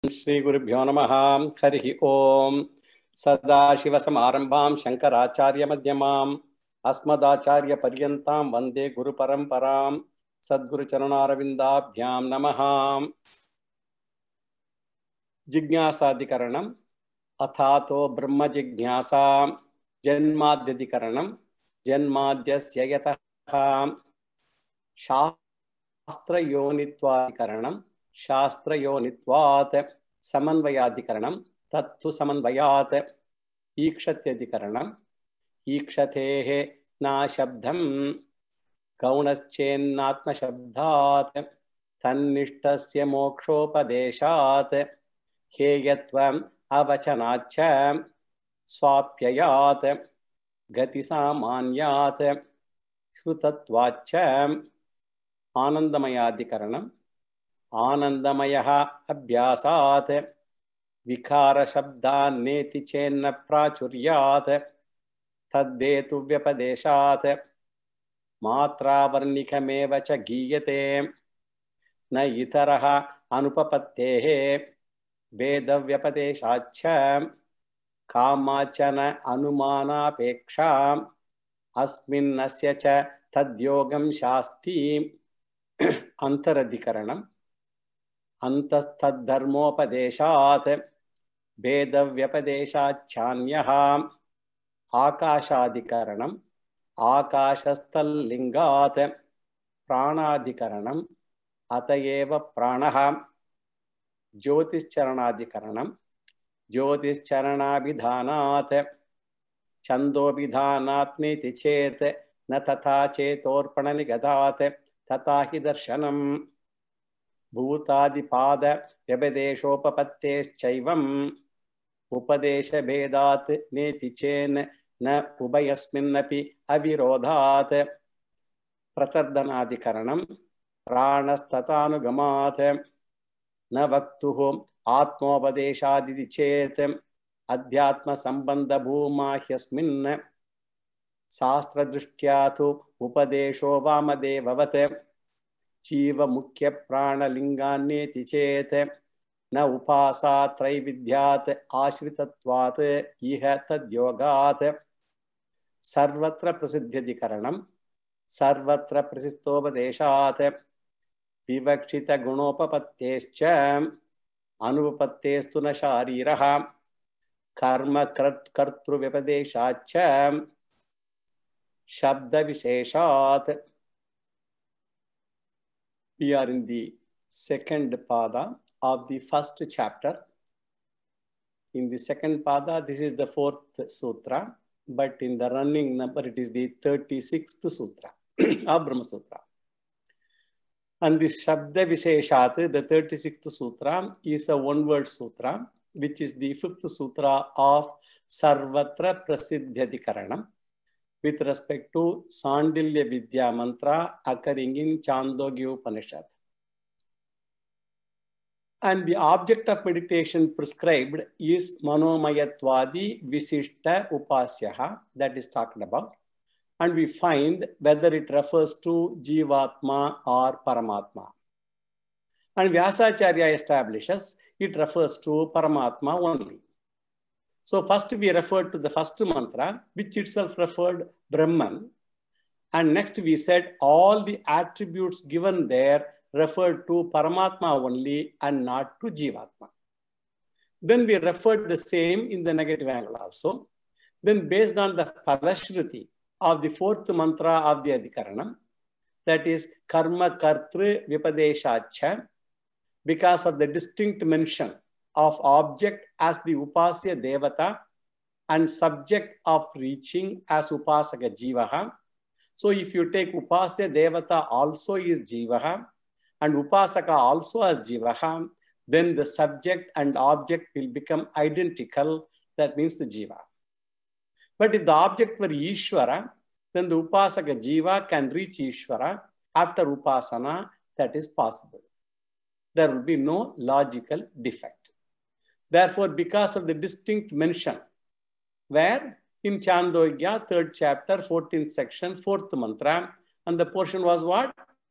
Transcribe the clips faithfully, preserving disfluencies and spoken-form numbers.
श्री गुरुभ्यो नमः। हरि ओम। सदाशिवसमारंभां शंकराचार्य मध्यमाम् अस्मदाचार्य पर्यन्तां वंदे गुरु परंपरां। सद्गुरु चरणारविन्दाभ्यां नमः। जिज्ञासाधिकरणम् अथातो ब्रह्म जिज्ञासा जन्माद्यधिकरणम् जन्माद्यस्य यतः शास्त्रयोनित्वाधिकरणम् शास्त्रयोनित्वात् समन्वयाधिकरणं तत्तु समन्वयात् ईक्षत्यधिकरणम् ईक्षतेः नाशब्दं गौणश्चेन्नात्मशब्दात् तन्निष्ठस्य मोक्षोपदेशात् हेयत्वम् अवचनाच्च स्वाप्ययात् गतिसामान्यात् श्रुतत्वाच्च आनन्दमयाधिकरणम् आनंदमयः अभ्यासात् विकार शब्दान्नेति चेन्न प्राचुर्यात् तद्देतु व्यपदेशात् मात्रावर्णिकमेव च गीयते न इतरः अनुपपत्तेः वेदव्यपदेशाच्च कामाचन अनुमानापेक्षा अस्मिन्नस्य च तद्योगं शास्ति अंतरधिकरणम् अंतस्तद्धर्मोपदेशात् भेदव्यपदेशाच्चान्यः आकाशाधिकरणम् आकाशस्थल्लिंगात् प्राणाधिकरणम् अतएव प्राणः ज्योतिश्चरणाधिकरणम् ज्योतिश्चरणाभिधानात् छन्दोभिधानात् नेति चेत् न तथा चेतोर्पणनिगतात् तथा हि दर्शनम् भूतादिपाद व्यपदेशोपपत्तेश्चैवम् उपदेशभेदात् नेति चेन् न उभयस्मिन्नपि अविरोधात् प्रतर्दनाधिकरणम् प्राणस्तथानुगमात् न वक्तुः आत्मोपदेशादिति चेत् अध्यात्मसम्बन्धभूमा शास्त्रदृष्ट्या तु उपदेशो वामदेववत् जीव मुख्य प्राणलिंगान्नेति चेत् न उपासा त्रैविध्यात् आश्रितत्वात् इह तद्योगात् सर्वत्र प्रसिद्ध्यधिकरणम् सर्वत्र प्रसिद्धोपदेशात् विवक्षित गुणोपपत्तेश्च अनुपपत्तेस्तु न शारीरः कर्म कर्तृव्यपदेशाच्च शब्द विशेषात्. We are in the second pada of the first chapter. In the second pada, this is the fourth sutra, but in the running number, it is the thirty-sixth sutra of Brahma Sutra. And the Shabda Visheshat, the thirty-sixth sutra, is a one-word sutra, which is the fifth sutra of Sarvatra Prasiddhyadikaranam, with respect to Sandilya Vidya mantra occurring in Chandogya Upanishad. And the object of meditation prescribed is Manomayatvadi Visishta Upasyaha, that is talked about. And we find whether it refers to Jivatma or Paramatma. And Vyasacharya establishes it refers to Paramatma only. So first we referred to the first mantra, which itself referred Brahman. And next we said all the attributes given there referred to Paramatma only and not to Jivatma. Then we referred the same in the negative angle also. Then based on the Padashruti of the fourth mantra of the Adhikaranam, that is Karma Kartru Vipadeshacha, because of the distinct mention of object as the Upasya Devata and subject of reaching as Upasaka Jivaha. So if you take Upasya Devata also is Jivaha and Upasaka also as Jivaha, then the subject and object will become identical. That means the Jiva. But if the object were Ishvara, then the Upasaka Jiva can reach Ishvara after Upasana. That is possible. There will be no logical defect. Therefore, because of the distinct mention, where in Chandogya, third chapter, fourteenth section, fourth mantra, and the portion was what?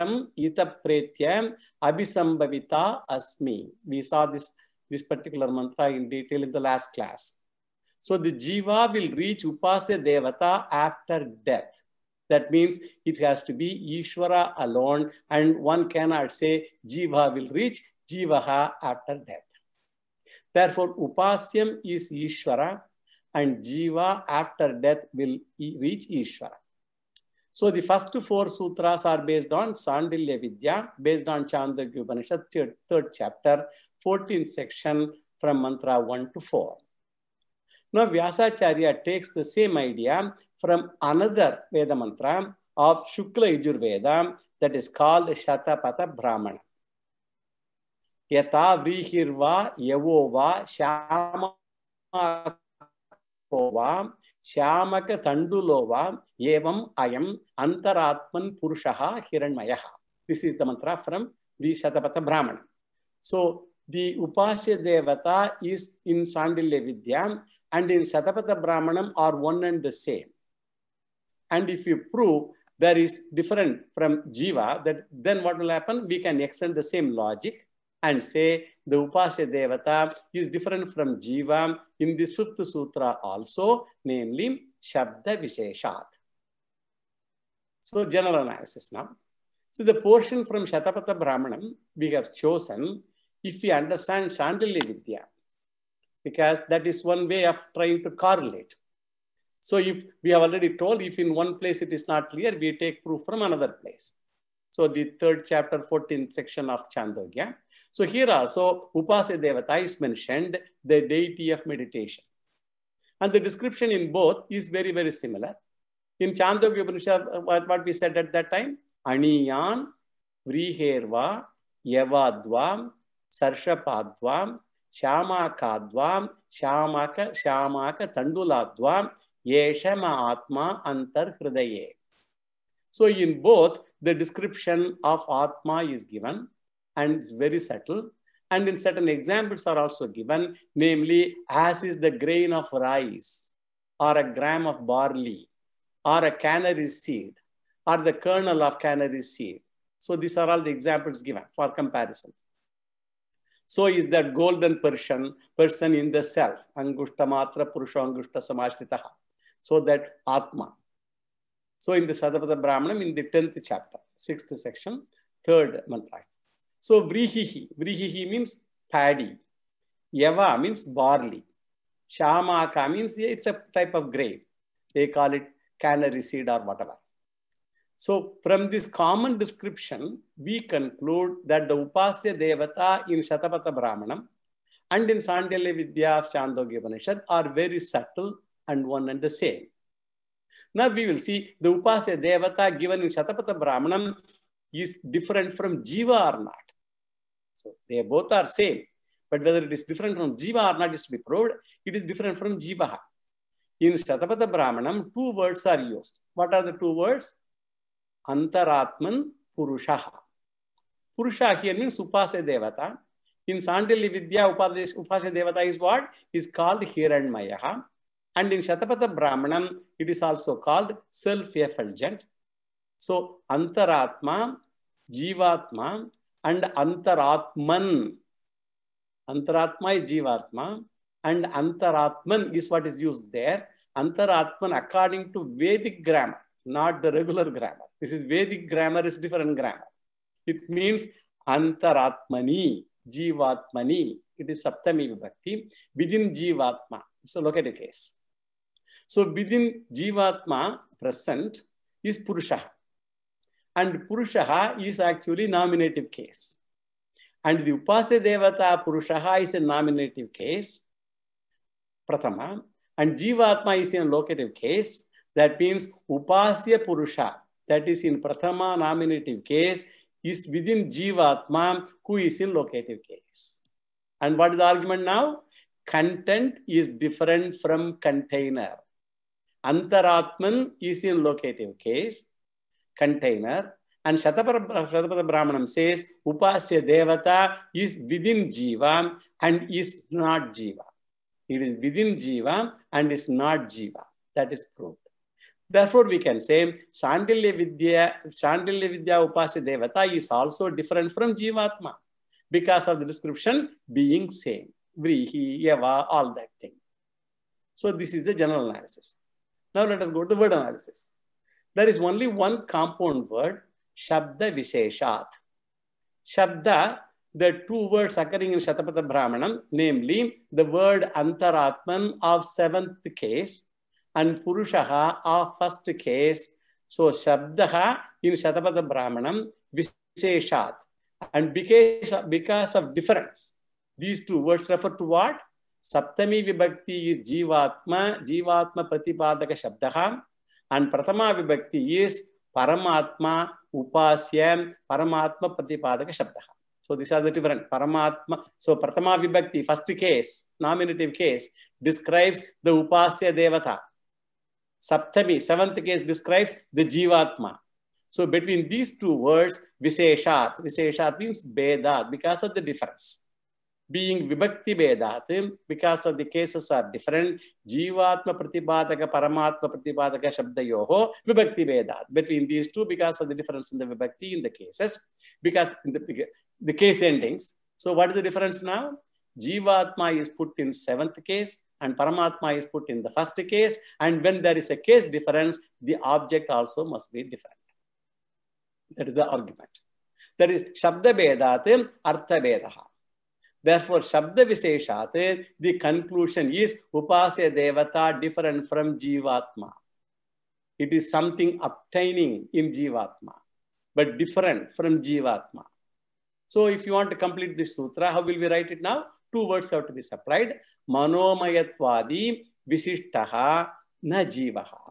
ita pretyam abhisambhavita asmi. We saw this, this particular mantra in detail in the last class. So the jiva will reach upasya devata after death. That means it has to be Ishvara alone, and one cannot say jiva will reach jivaha after death. Therefore, upasyam is Ishvara, and jiva after death will reach Ishvara. So the first four sutras are based on Sandilya Vidya, based on Chandogya Upanishad, third, third chapter, fourteenth section from mantra one to four. Now Vyasacharya takes the same idea from another Veda mantra of Shukla Yajurveda that is called Shatapatha Brahmana. Yata vrihirva yavova shamaka shamaka tandulova evam ayam antaratman purushaha hiranmayaha. This is the mantra from the Shatapatha Brahmana. So the Upasya Devata is in Sandilya Vidya and in Shatapatha Brahmanam are one and the same. And if you prove there is different from Jiva, that then what will happen? We can extend the same logic and say the Upasya Devata is different from Jiva in this fifth sutra also, namely Shabda Visheshat. So general analysis now. So the portion from Shatapatha Brahmanam we have chosen if we understand Sandilya Vidya, because that is one way of trying to correlate. So if we have already told, if in one place it is not clear, we take proof from another place. So the third chapter, fourteenth section of Chandogya. So here also, Upasya Devata is mentioned, the deity of meditation. And the description in both is very, very similar. In Chandogya Upanishad, what, what we said at that time? Aniyan, Vriherva, Yavadvam, Sarshapadvam, Shamakadvam, Shamaka, Shamaka, Tanduladvam, Yeshama Atma Antar Hridaye. So in both, the description of Atma is given and it's very subtle. And in certain examples are also given, namely, as is the grain of rice, or a gram of barley, or a canary seed, or the kernel of canary seed. So these are all the examples given for comparison. So is that golden person, person in the self, Angushta Matra Purusha Angushta Samashtitaha. So that Atma. So in the Shatapatha Brahmanam, in the tenth chapter, sixth section, third mantra. So Vrihihi, Vrihihi means paddy. Yava means barley. Shamaka means it's a type of grain. They call it canary seed or whatever. So from this common description, we conclude that the Upasya Devata in Shatapatha Brahmanam and in Sandilya Vidya of Chandogya Upanishad are very subtle and one and the same. Now we will see the Upasya Devata given in Shatapatha Brahmanam is different from Jiva or not. So they both are same, but whether it is different from Jiva or not is to be proved. It is different from Jivaha. In Shatapatha Brahmanam, two words are used. What are the two words? Antaratman Purushaha. Purusha here means Upasya Devata. In Sandilya Vidya, Upasya Devata is what? Is called Hiranmayaha. And in Shatapatha Brahmanam, it is also called self-effulgent. So, Antaratma, Jivatma, and Antaratman. Antaratma is Jivatma, and Antaratman is what is used there. Antaratman according to Vedic grammar, not the regular grammar. This is Vedic grammar, is different grammar. It means Antaratmani, Jivatmani. It is Saptami Vibhakti. Within Jivatma. It's a locative case. So within Jivatma present is Purusha. And Purusha is actually nominative case. And the Upasya Devata Purusha is a nominative case, Prathama. And Jivatma is in locative case. That means Upasya Purusha, that is in Prathama nominative case, is within Jivatma, who is in locative case. And what is the argument now? Content is different from container. Antaratman is in locative case, container, and Shatapatha Brahmanam says Upasya Devata is within Jiva and is not Jiva. It is within Jiva and is not Jiva. That is proved. Therefore, we can say Shandilya Vidya, Shandilya Vidya Upasya Devata is also different from Jivatma because of the description being same. Vrihi, Yava, all that thing. So this is the general analysis. Now let us go to word analysis. There is only one compound word, Shabda Visheshat. Shabda, the two words occurring in Shatapatha Brahmanam, namely the word Antaratman of seventh case and Purushaha of first case. So Shabdaha in Shatapatha Brahmanam Visheshat. And because, because of difference, these two words refer to what? Saptami Vibhakti is Jivatma, Jivatma Pratipadaka Shabdaha, and Pratama Vibhakti is Paramatma, Upasya, Paramatma Pratipadaka Shabdaha. So these are the different Paramatma. So Pratama Vibhakti, first case, nominative case, describes the Upasya Devata. Saptami, seventh case, describes the Jivatma. So between these two words, Visheshat, Visheshat means Bedat, because of the difference. Being Vibhakti Bedat, because of the cases are different, Jivatma Pratipadaka, Paramatma Pratipadaka Shabdayoho, Vibhakti Bedat. Between these two, because of the difference in the Vibhakti in the cases, because in the, the case endings. So what is the difference now? Jivatma is put in seventh case and Paramatma is put in the first case. And when there is a case difference, the object also must be different. That is the argument. That is Shabda Bedat, Artha Bedaha. Therefore, Shabda Visheshat, the conclusion is Upasya Devata different from Jivatma. It is something obtaining in Jivatma, but different from Jivatma. So if you want to complete this sutra, how will we write it now? Two words have to be supplied. Manomayatvadi Visishtaha na Jivaha.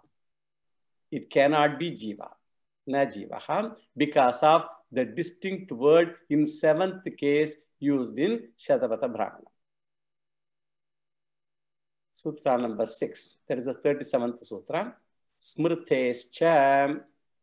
It cannot be Jiva. Na Jivaha, because of the distinct word in seventh case used in Shatapatha Brahmana. Sutra number six. There is a thirty-seventh sutra. Smrtescha.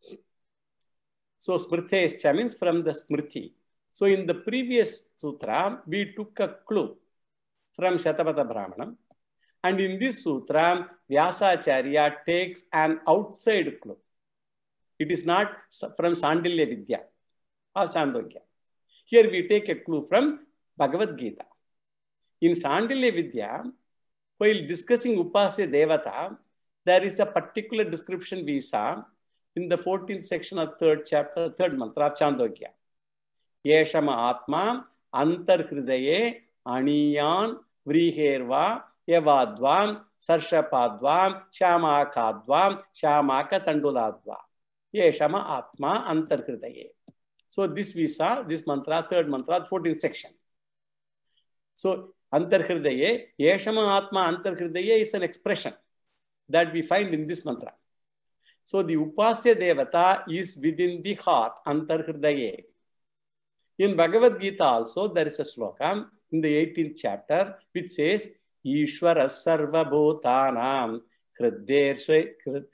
So Smrtescha means from the Smriti. So in the previous sutra, we took a clue from Shatapatha Brahmanam. And in this sutra, Vyasacharya takes an outside clue. It is not from Shandilya Vidya or Chandogya. Here we take a clue from Bhagavad Gita. In Shandilya Vidya, while discussing Upasya Devata, there is a particular description we saw in the fourteenth section of third chapter, third mantra of Chandogya. Yeshama Atma Antarhridaye Aniyan Vriherva Yavadvam Sarshapadvam Shamakadvam Shamaka Tanduladvam. Yeshama Atma Antarhridaye. So this we saw, this mantra, third mantra, fourteenth section. So Antarhridaye, Yeshama Atma Antarhridaye is an expression that we find in this mantra. So the Upasya Devata is within the heart, Antarhridaye. In Bhagavad Gita also, there is a sloka in the eighteenth chapter which says, Ishvara Sarva Bhutanam Kriddeshe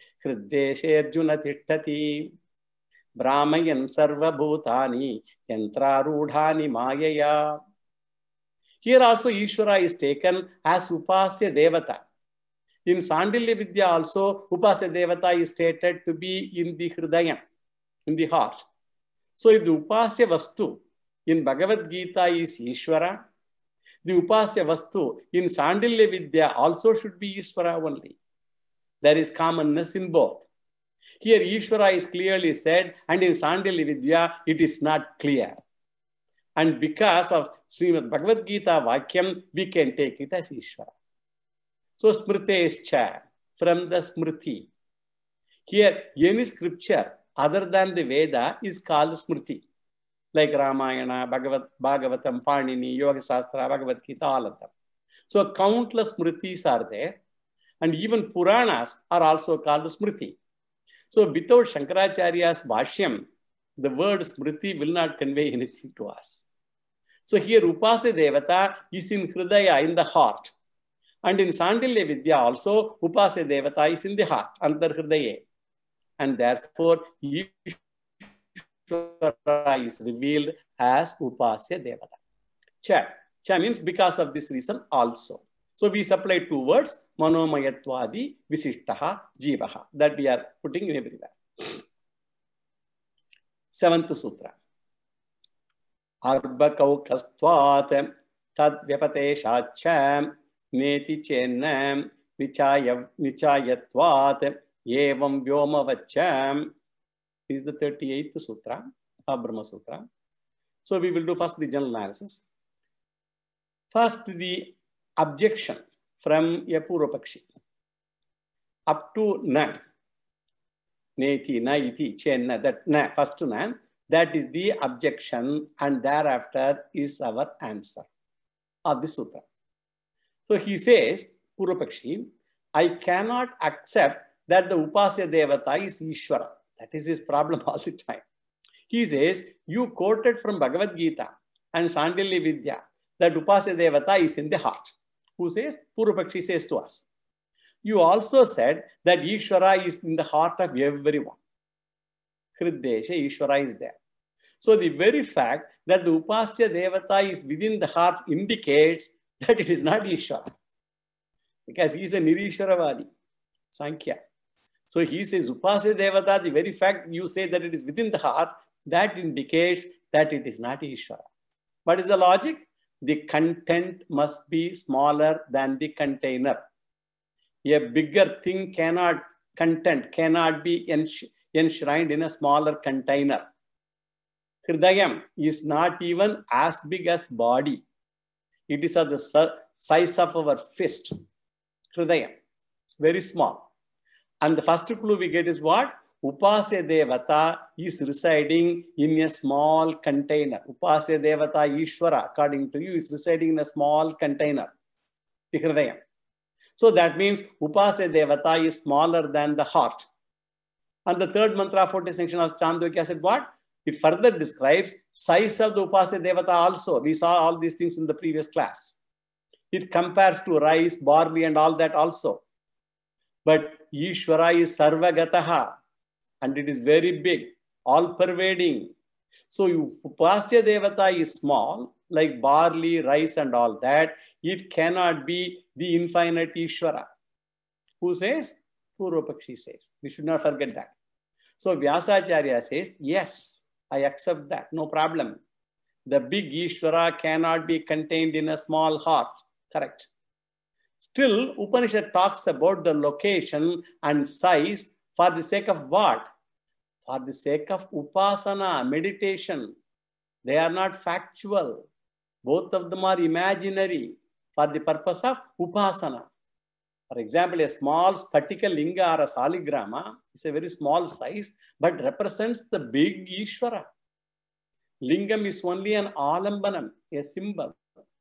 Arjuna Tishtati Brahmayan Sarva Bhutani Yantrarudhani Mayaya. Here also Ishvara is taken as Upasya Devata. In Shandilya Vidya also, Upasya Devata is stated to be in the Hridayam, in the heart. So if the Upasya Vastu in Bhagavad Gita is Ishvara, the Upasya Vastu in Shandilya Vidya also should be Ishvara only. There is commonness in both. Here Ishvara is clearly said, and in Shandilya Vidya it is not clear. And because of Srimad Bhagavad Gita Vakyam, we can take it as Ishvara. So Smritescha, from the Smriti. Here, any scripture other than the Veda is called Smriti. Like Ramayana, Bhagavat, Bhagavatam, Panini, Yoga Shastra, Bhagavad Gita, all of them. So countless Smritis are there. And even Puranas are also called Smriti. So without Shankaracharya's Bhashyam, the word Smriti will not convey anything to us. So here Upasya Devata is in Hridaya, in the heart. And in Shandilya Vidya also, Upasya Devata is in the heart, Antarhridaye. And therefore, Ishvara is revealed as Upasya Devata. Cha. Cha means because of this reason also. So we supply two words, Manomayatvadi Visishtaha Jivaha, that we are putting everywhere. Seventh Sutra. Arbakaukastvat tad vyapateshacham neti chennam nichaya nichayatvat evam vyomavacham. This is the thirty-eighth Sutra of Brahma Sutra. So we will do first the general analysis. First, the objection from a Purvapakshi. Up to na. Neti, na, iti, chenna, that na, first na, that is the objection, and thereafter is our answer of the sutra. So he says, Purvapakshi, I cannot accept that the Upasya Devata is Ishvara. That is his problem all the time. He says, you quoted from Bhagavad Gita and Sandilya Vidya that Upasya Devata is in the heart. Who says? Purvapakshi says to us. You also said that Ishvara is in the heart of everyone. Hriddesha, Ishvara is there. So the very fact that the Upasya Devata is within the heart indicates that it is not Ishvara. Because he is a Nirishvaravadi, Sankhya. So he says, Upasya Devata, the very fact you say that it is within the heart, that indicates that it is not Ishvara. What is the logic? The content must be smaller than the container. A bigger thing cannot, content cannot be enshrined in a smaller container. Hridayam is not even as big as body. It is of the size of our fist. Hridayam. It's very small. And the first clue we get is what? Upasya Devata is residing in a small container. Upasya Devata Ishvara, according to you, is residing in a small container. The Hridayam. So that means Upasya Devata is smaller than the heart. And the third mantra, fourteenth section of Chandogya said what? It further describes size of the Upasya Devata also. We saw all these things in the previous class. It compares to rice, barley and all that also. But Ishvara is Sarvagataha and it is very big, all-pervading. So Upasya Devata is small, like barley, rice and all that. It cannot be the infinite Ishvara. Who says? Purvapakshi says. We should not forget that. So Vyasacharya says, yes, I accept that, no problem. The big Ishvara cannot be contained in a small heart. Correct. Still, Upanishad talks about the location and size for the sake of what? For the sake of upasana, meditation. They are not factual. Both of them are imaginary for the purpose of upasana. For example, a small Spatika Linga or a Saligrama is a very small size, but represents the big Ishvara. Lingam is only an alambanam, a symbol.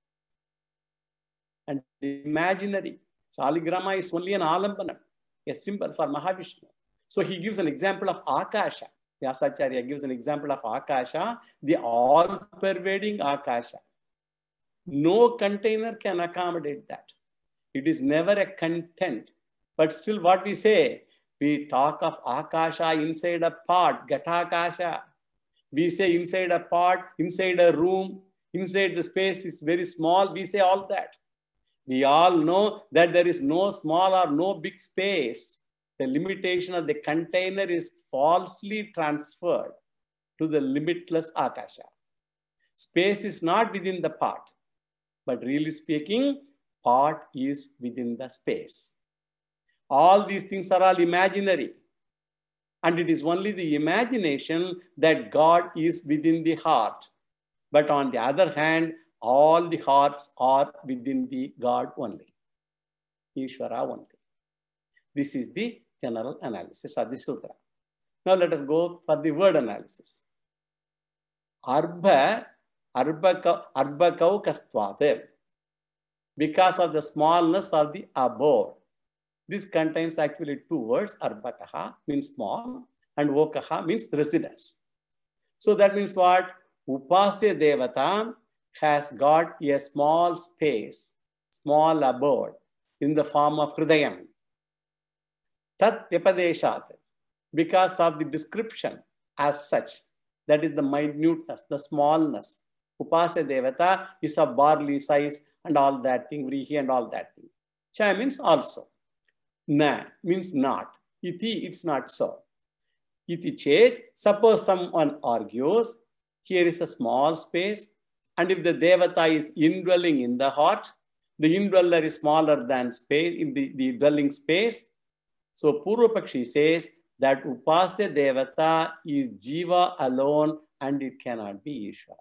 And imaginary. Saligrama is only an alambanam, a symbol for Mahavishnu. So he gives an example of Akasha. Vyasacharya gives an example of Akasha, the all-pervading Akasha. No container can accommodate that. It is never a content. But still what we say, we talk of Akasha inside a pot, Ghatakasha. We say inside a pot, inside a room, inside the space is very small. We say all that. We all know that there is no small or no big space. The limitation of the container is falsely transferred to the limitless Akasha. Space is not within the pot, but really speaking, pot is within the space. All these things are all imaginary. And it is only the imagination that God is within the heart. But on the other hand, all the hearts are within the God only. Ishvara only. This is the general analysis of the sutra. Now let us go for the word analysis. Arbha, arbakau, arbakau kastvat. Because of the smallness of the abode. This contains actually two words. Arbakaha means small and vokaha means residence. So that means what? Upasya Devata has got a small space, small abode in the form of Hridayam. Tat Vyapadeshat, because of the description as such, that is the minuteness, the smallness. Upasya Devata is of barley size and all that thing, vrihi and all that thing. Cha means also. Na means not. Iti, it's not so. Iti chet, suppose someone argues, here is a small space, and if the devata is indwelling in the heart, the indweller is smaller than space, in the, the dwelling space. So Purvapakshi says that Upasya Devata is Jiva alone and it cannot be Ishvara.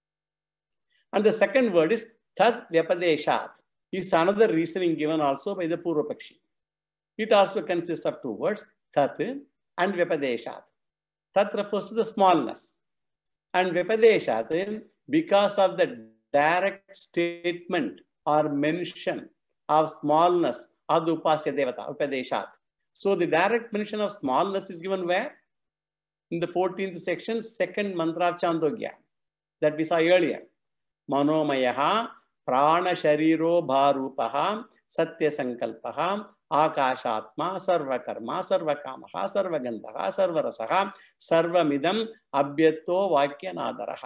And the second word is Tad Vyapadeshat. Is another reasoning given also by the Purvapakshi. It also consists of two words, Tat and Vyapadeshat. Tat refers to the smallness. And Vyapadeshat, because of the direct statement or mention of smallness of the Upasya Devata, Vyapadeshat. So the direct mention of smallness is given where? In the fourteenth section, second mantra of Chandogya, that we saw earlier. Manomayaha, Prana Shariro Bharupaha, Satya Sankalpaha, Akashatma, Sarva Karma, Sarva Kamaha, Sarva Gandhaha, Sarva Rasaha, Sarva Midam, Abhyato Vakya Nadaraha.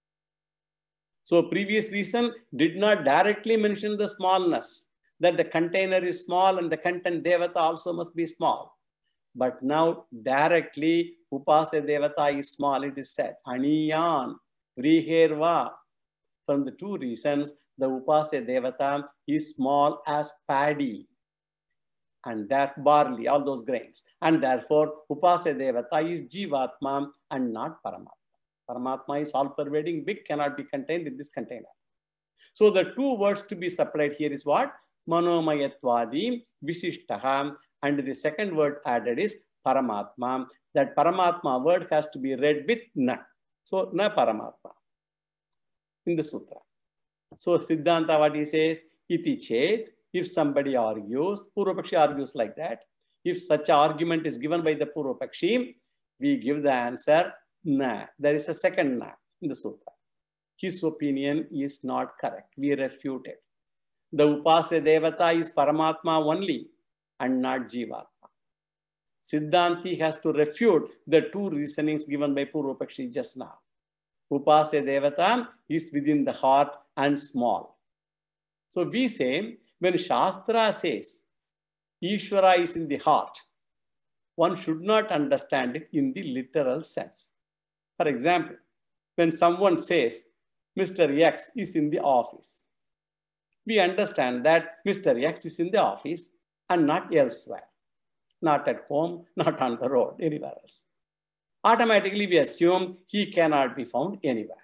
So previous reason did not directly mention the smallness, that the container is small and the content Devata also must be small. But now directly Upasya Devata is small, it is said. Aniyan, Vriherva. From the two reasons, the Upasya Devata is small as paddy and that barley, all those grains. And therefore, Upasya Devata is Jivatma and not Paramatma. Paramatma is all-pervading, big, cannot be contained in this container. So the two words to be supplied here is what? Manomayatvadi Visishtaha. And the second word added is Paramatma. That Paramatma word has to be read with Na. So, Na Paramatma in the sutra. So, Siddhanta, what he says, Iti chet, if somebody argues, Purvapakshi argues like that. If such an argument is given by the Purvapakshi, we give the answer, Na. There is a second Na in the sutra. His opinion is not correct. We refute it. The Upasya Devata is Paramatma only and not Jivatma. Siddhanti has to refute the two reasonings given by Purvapakshi just now. Upasya Devata is within the heart and small. So we say, when Shastra says Ishvara is in the heart, one should not understand it in the literal sense. For example, when someone says Mister X is in the office, we understand that Mister X is in the office and not elsewhere, not at home, not on the road, anywhere else. Automatically we assume he cannot be found anywhere.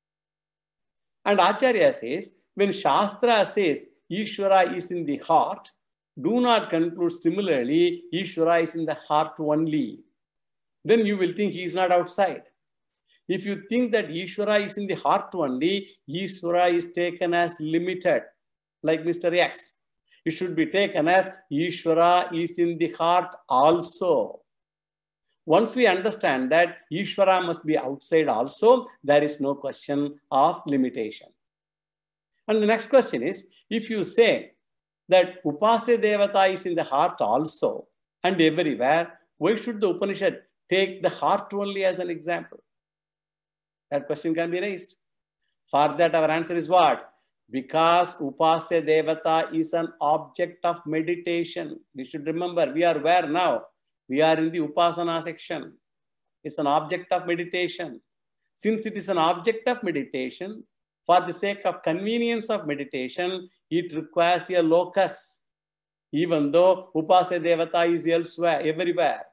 And Acharya says, when Shastra says Ishvara is in the heart, do not conclude similarly, Ishvara is in the heart only. Then you will think he is not outside. If you think that Ishvara is in the heart only, Ishvara is taken as limited, like Mister X. It should be taken as Ishvara is in the heart also. Once we understand that Ishvara must be outside also, there is no question of limitation. And the next question is, if you say that Upasya Devata is in the heart also and everywhere, why should the Upanishad take the heart only as an example? That question can be raised. For that, our answer is what? Because Upasya Devata is an object of meditation. We should remember, we are where now? We are in the Upasana section. It's an object of meditation. Since it is an object of meditation, for the sake of convenience of meditation, it requires a locus, even though Upasya Devata is elsewhere, everywhere.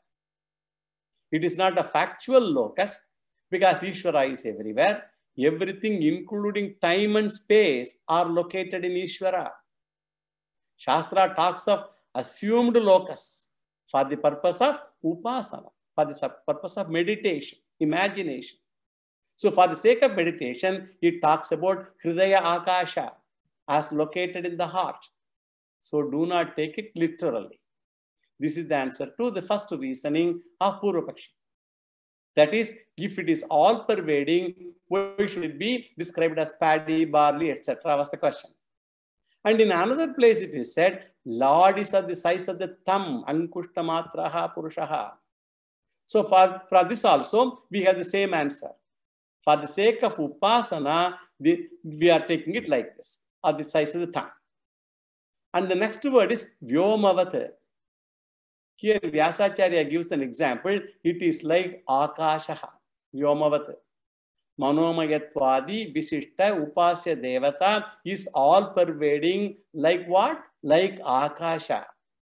It is not a factual locus because Ishvara is everywhere. Everything, including time and space, are located in Ishvara. Shastra talks of assumed locus for the purpose of upasana, for the purpose of meditation, imagination. So for the sake of meditation, it talks about Hridaya Akasha as located in the heart. So do not take it literally. This is the answer to the first reasoning of Purvapakshi. That is, if it is all pervading, why should it be described as paddy, barley, et cetera was the question. And in another place it is said, Lord is of the size of the thumb, Ankushta Purushaha. So for, for this also, we have the same answer. For the sake of Upasana, the, we are taking it like this. or the size of the tongue. And the next word is Vyomavat. Here Vyasacharya gives an example. It is like Akashaha, Vyomavat. Manomayatvadi Visishta Upasya Devata is all pervading like what? Like Akasha.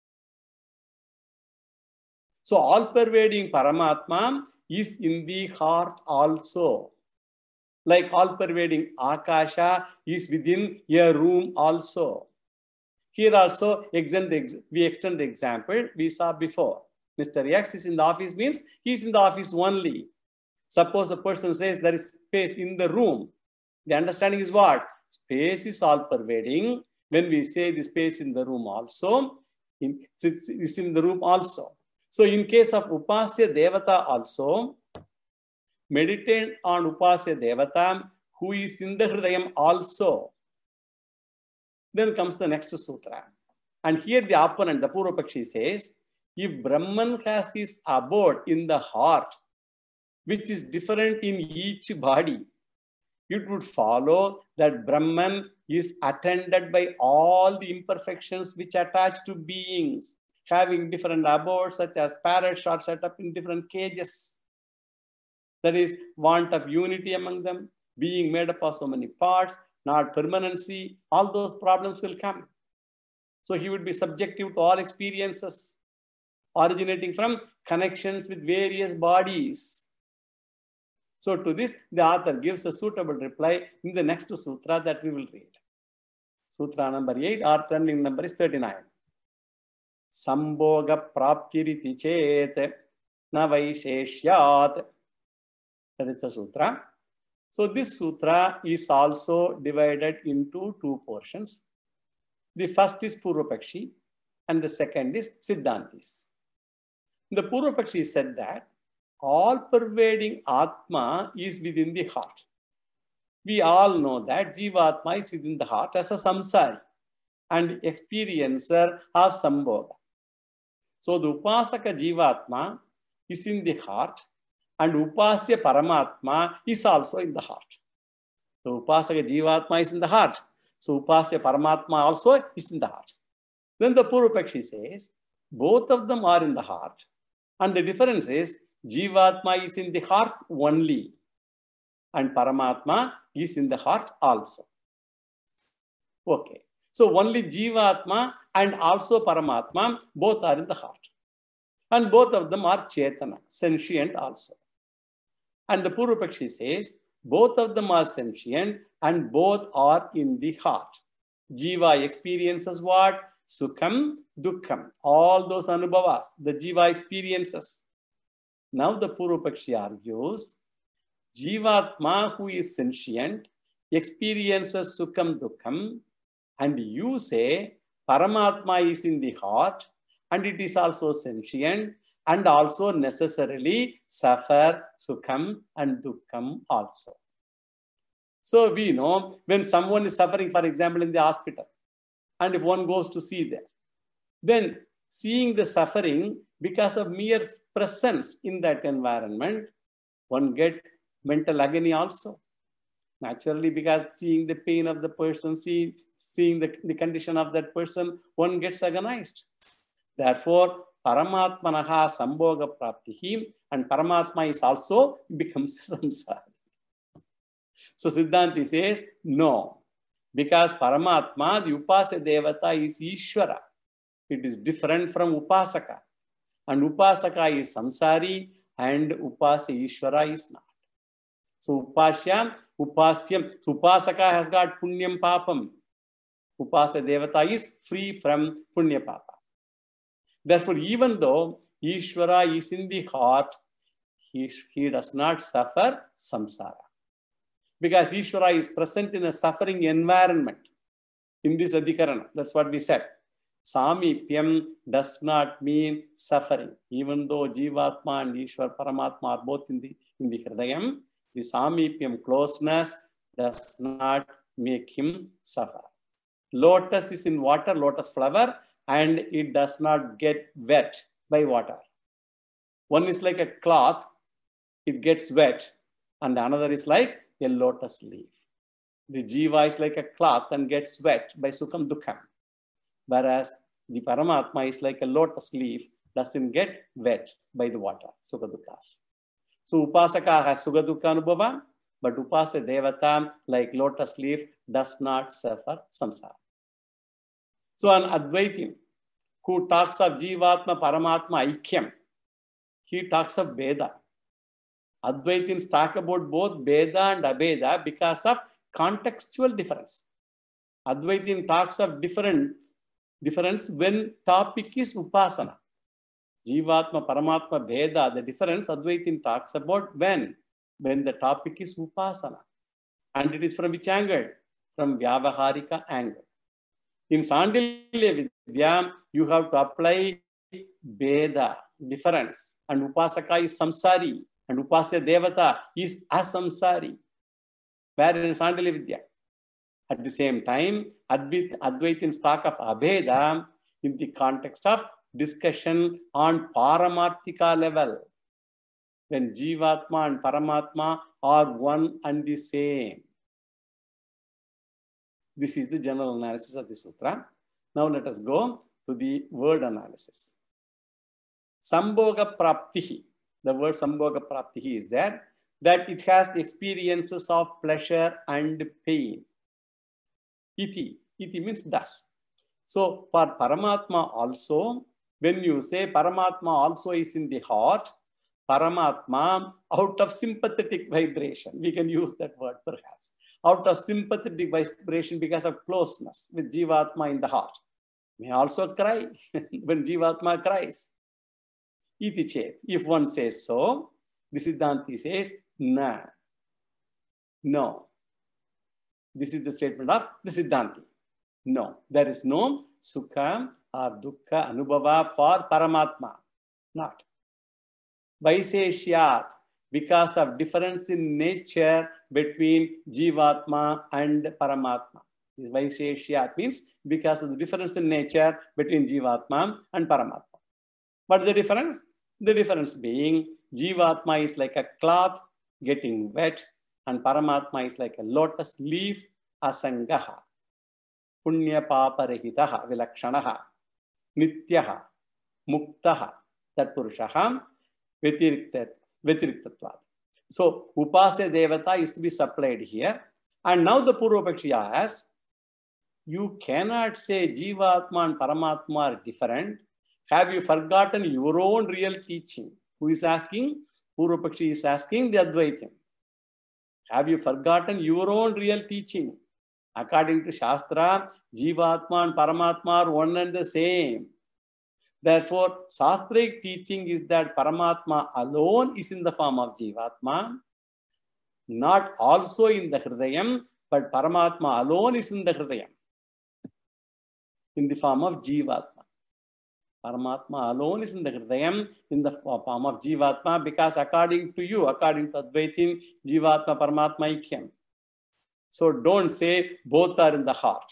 So all pervading Paramatma is in the heart also. Like all pervading Akasha is within a room also. Here also extend the, we extend the example we saw before. Mister X is in the office means he is in the office only. Suppose a person says there is space in the room. The understanding is what? Space is all pervading. When we say the space in the room also, in, it's in the room also. So in case of Upasya Devata also, meditate on Upasya Devata who is in the Hridayam also. Then comes the next sutra. And here the opponent, the Purvapakshi says, if Brahman has his abode in the heart, which is different in each body, it would follow that Brahman is attended by all the imperfections which attach to beings, having different abodes, such as parrots are set up in different cages. That is, want of unity among them, being made up of so many parts, not permanency, all those problems will come. So he would be subjective to all experiences originating from connections with various bodies. So to this, the author gives a suitable reply in the next sutra that we will read. Sutra number eight, our turning number is thirty-nine. Sambhoga praptiriti chet na vaisheshyat. That is the sutra. So this sutra is also divided into two portions. The first is Purvapakshi and the second is Siddhantis. The Purvapakshi said that all pervading Atma is within the heart. We all know that Jivatma is within the heart as a samsari and experiencer of Sambhoga. So the Upasaka Jivatma is in the heart and Upasya Paramatma is also in the heart. The Upasaka Jivatma is in the heart. So Upasya Paramatma also is in the heart. Then the Purvapakshi says, both of them are in the heart. And the difference is, Jivatma is in the heart only. And Paramatma is in the heart also. Okay. So only Jivatma and also Paramatma, both are in the heart. And both of them are Chetana, sentient also. And the Purvapakshi says, both of them are sentient and both are in the heart. Jiva experiences what? Sukham, Dukkham. All those anubhavas, the Jiva experiences. Now the Purvapakshi argues, Jivatma who is sentient experiences Sukham, Dukkham, and you say Paramatma is in the heart and it is also sentient and also necessarily suffer Sukham and Dukkham also. So we know when someone is suffering, for example, in the hospital, and if one goes to see them, then seeing the suffering because of mere presence in that environment, one gets mental agony also. Naturally, because seeing the pain of the person, see, seeing the, the condition of that person, one gets agonized. Therefore, Paramatmanaha Sambhoga Praptihi, and Paramatma is also becomes samsara. So Siddhanti says, no, because Paramatma, the Upasya Devata is Ishvara. It is different from Upasaka. And Upasaka is samsari and Upasya Ishvara is not. So Upasya, Upasyam, Upasaka has got Punyam Papam. Upasya Devata is free from Punya Papa. Therefore, even though Ishvara is in the heart, he, he does not suffer samsara. Because Ishvara is present in a suffering environment in this Adhikarana. That's what we said. Samipyam does not mean suffering. Even though Jivatma and Ishvara Paramatma are both in the, in the Hridayam, the Samipyam closeness does not make him suffer. Lotus is in water, lotus flower, and it does not get wet by water. One is like a cloth, it gets wet, and the another is like a lotus leaf. The Jiva is like a cloth and gets wet by Sukham Dukkham. Whereas the Paramatma is like a lotus leaf, doesn't get wet by the water, Sukha Dukkhas. So Upasaka has Sukha Dukkha Anubhava, but Upasa Devata, like lotus leaf, does not suffer samsara. So an Advaitin who talks of Jivatma, Paramatma, Aikyam, he talks of Veda. Advaitins talk about both Veda and Abeda because of contextual difference. Advaitin talks of different difference when topic is Upasana. Jivatma, Paramatma, Veda, the difference Advaitin talks about when? When the topic is Upasana. And it is from which angle? From Vyavaharika angle. In Sandilya Vidya, you have to apply Veda, difference. And Upasaka is Samsari. And Upasya Devata is Asamsari. Where in Sandilya Vidya? At the same time, Advait, Advaitins talk of Abheda in the context of discussion on Paramarthika level. When Jivatma and Paramatma are one and the same. This is the general analysis of the sutra. Now let us go to the word analysis. Sambhoga Praptihi. The word Sambhoga Praptihi is there, that it has the experiences of pleasure and pain. Iti. Iti means thus. So for Paramatma also, when you say Paramatma also is in the heart, Paramatma out of sympathetic vibration, we can use that word perhaps, out of sympathetic vibration because of closeness with Jivatma in the heart, may also cry when Jivatma cries. Iti chet. If one says so, the Siddhanti says, na. No. This is the statement of the Siddhanti. No. There is no Sukha or Dukkha Anubhava for Paramatma. Not. Vaiseshyat, because of difference in nature between Jivatma and Paramatma. This Vaiseshyat means because of the difference in nature between Jivatma and Paramatma. What is the difference? The difference being Jivatma is like a cloth getting wet and Paramatma is like a lotus leaf, asangaha, punya paparahitaha, vilakshanaha, nityaha, muktaha, tat purushaha, Vetiriktatvat. So, Upasya Devata is to be supplied here. And now the Purvapakshi asks, you cannot say Jivatma and Paramatma are different. Have you forgotten your own real teaching? Who is asking? Purvapakshi is asking the Advaitin. Have you forgotten your own real teaching? According to Shastra, Jivatma and Paramatma are one and the same. Therefore, Shastric teaching is that Paramatma alone is in the form of Jivatma, not also in the Hridayam, but Paramatma alone is in the Hridayam, in the form of Jivatma. Paramatma alone is in the Hridayam, in the form of Jivatma, because according to you, according to Advaitin, Jivatma, Paramatma, Ikyam. So don't say both are in the heart.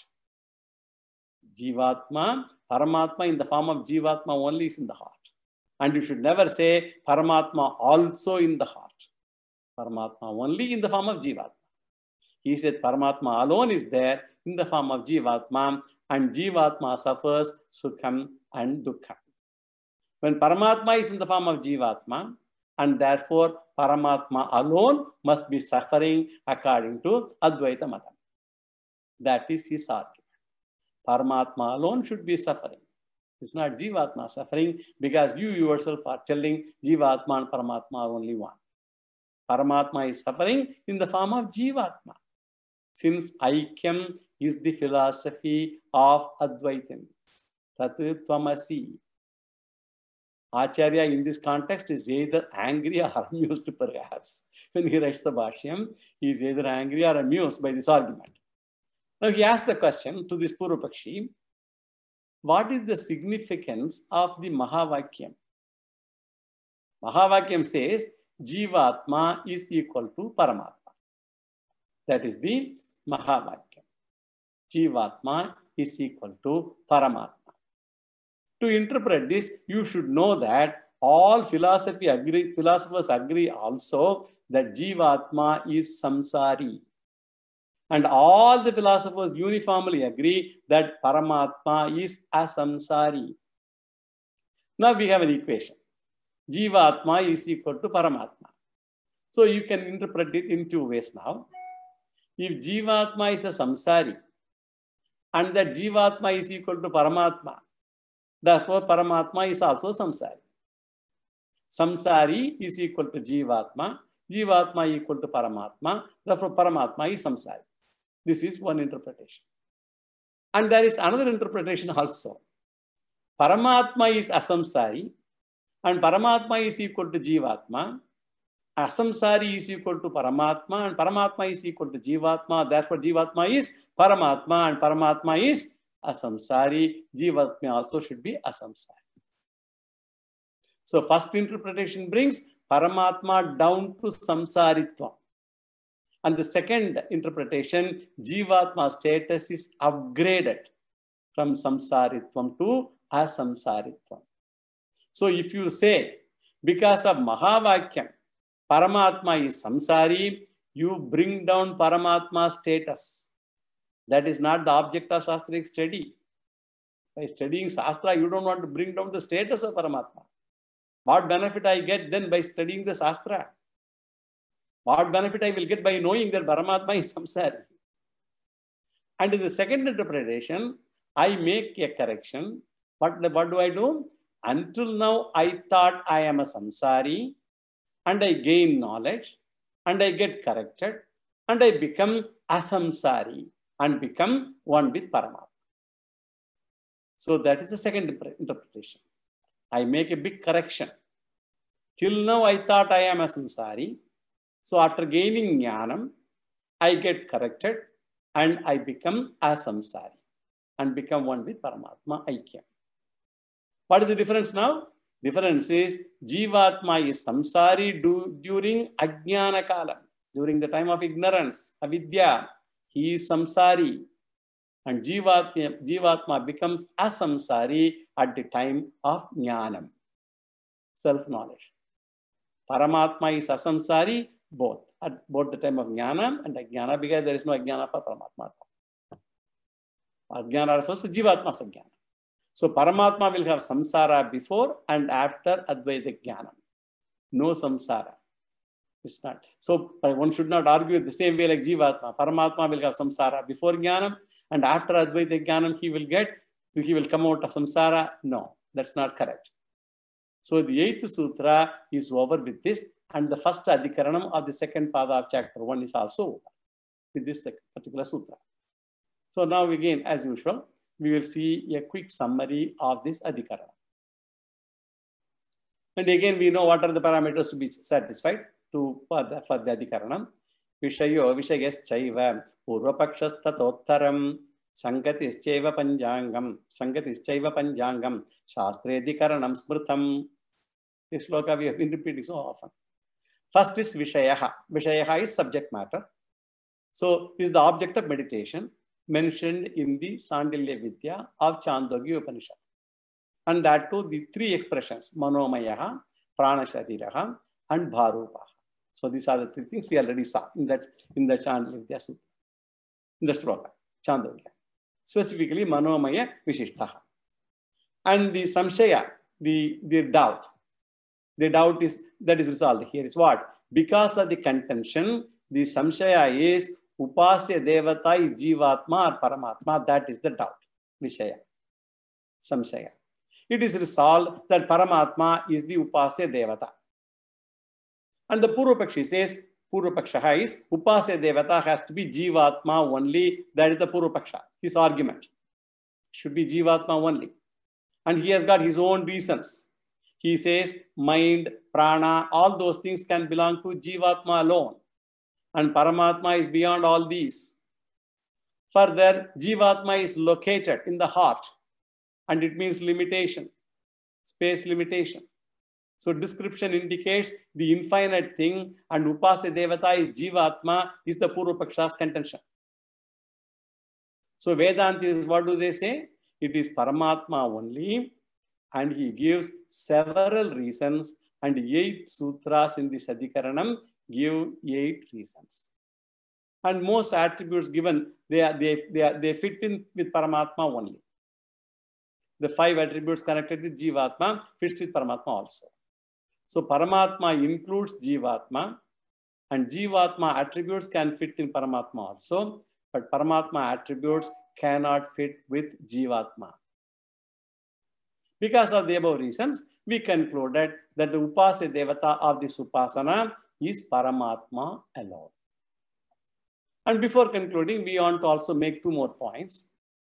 Jivatma, Paramatma in the form of Jivatma only is in the heart. And you should never say Paramatma also in the heart. Paramatma only in the form of Jivatma. He said Paramatma alone is there in the form of Jivatma, and Jivatma suffers Sukham and Dukkham. When Paramatma is in the form of Jivatma, and therefore Paramatma alone must be suffering according to Advaita Matam. That is his argument. Paramatma alone should be suffering. It's not Jivatma suffering, because you yourself are telling Jivatma and Paramatma are only one. Paramatma is suffering in the form of Jivatma. Since Aikyam is the philosophy of Advaitin. Tat Tvamasi. Acharya in this context is either angry or amused perhaps. When he writes the Bhashyam, he is either angry or amused by this argument. Now he asks the question to this Purvapakshi, what is the significance of the Mahavakyam? Mahavakyam says, Jivatma is equal to Paramatma. That is the Mahavakyam. Jivatma is equal to Paramatma. To interpret this, you should know that all philosophy agree, philosophers agree also that Jivatma is samsari. And all the philosophers uniformly agree that Paramatma is a samsari. Now we have an equation. Jivatma is equal to Paramatma. So you can interpret it in two ways now. If Jivatma is a samsari and that Jivatma is equal to Paramatma, therefore Paramatma is also samsari. Samsari is equal to Jivatma, Jivatma equal to Paramatma, therefore Paramatma is samsari. This is one interpretation. And there is another interpretation also. Paramatma is asamsari and Paramatma is equal to Jivatma. Asamsari is equal to Paramatma and Paramatma is equal to Jivatma. Therefore, Jivatma is Paramatma and Paramatma is asamsari. Jivatma also should be asamsari. So, first interpretation brings Paramatma down to samsaritva. And the second interpretation, Jivatma status is upgraded from samsaritvam to asamsaritvam. So, if you say, because of Mahavakyam, Paramatma is samsari, you bring down Paramatma status. That is not the object of Shastric study. By studying Shastra, you don't want to bring down the status of Paramatma. What benefit I get then by studying the Shastra? What benefit I will get by knowing that Paramatma is samsari? And in the second interpretation, I make a correction. What, what do I do? Until now, I thought I am a samsari, and I gain knowledge, and I get corrected, and I become asamsari, and become one with Paramatma. So that is the second interpretation. I make a big correction. Till now, I thought I am a samsari. So after gaining jnanam, I get corrected, and I become asamsari, and become one with Paramatma, Aikyam. What is the difference now? Difference is Jivatma is samsari do, during ajnana kalam, during the time of ignorance, avidya. He is samsari. And Jivatma, Jivatma becomes asamsari at the time of jnanam, self-knowledge. Paramatma is asamsari both, at both the time of jnana and ajnana, because there is no ajnana for Paramatma. Ajnana refers to Jivatma's ajnana. So Paramatma will have samsara before and after Advaita Jnanam. No samsara. It's not. So one should not argue the same way like Jivatma. Paramatma will have samsara before Jnanam, and after Advaita Jnanam he will get, he will come out of samsara. No, that's not correct. So the eighth sutra is over with this, and the first adhikaranam of the second pada of chapter one is also over with this particular sutra. So now again, as usual, we will see a quick summary of this adhikarana. And again, we know what are the parameters to be satisfied to for the, for the adhikaranam. Vishayo vishayaschaiva purvapakshastatottaram sankatischaiva panjangam sankatischaiva panjangam shastre adhikaranam smrtam. This sloka we have been repeating so often. First is vishayaha. Vishayaha is subject matter. So is the object of meditation mentioned in the Sandilya Vidya of Chandogya Upanishad. And that too, the three expressions, Manomayaha, Pranashadiraha, and Bharupaha. So these are the three things we already saw in that in the Chandogya Vidya Sutra, in the Sloka, Chandogya. Specifically, Manomaya Vishishtaha. And the Samshaya, the, the doubt. The doubt is, that is resolved here is what? Because of the contention, the Samshaya is Upasya Devata is Jivatma or Paramatma. That is the doubt. Vishaya. Samshaya. It is resolved that Paramatma is the Upasya Devata. And the Purvapakshi says, Purvapaksha is Upasya Devata has to be Jivatma only. That is the Purvapaksha. His argument should be Jivatma only. And he has got his own reasons. He says mind, prana, all those things can belong to Jivatma alone. And Paramatma is beyond all these. Further, Jivatma is located in the heart. And it means limitation, space limitation. So description indicates the infinite thing, and Upasya Devata is Jivatma is the Purvapaksha's contention. So Vedanta is, what do they say? It is Paramatma only, and he gives several reasons, and eight sutras in the Adhikaranam give eight reasons. And most attributes given, they, are, they, they, are, they fit in with Paramatma only. The five attributes connected with Jivatma fits with Paramatma also. So Paramatma includes Jivatma, and Jivatma attributes can fit in Paramatma also, but Paramatma attributes cannot fit with Jivatma. Because of the above reasons, we concluded that the Upasya Devata of this Upasana is Paramatma alone. And before concluding, we want to also make two more points.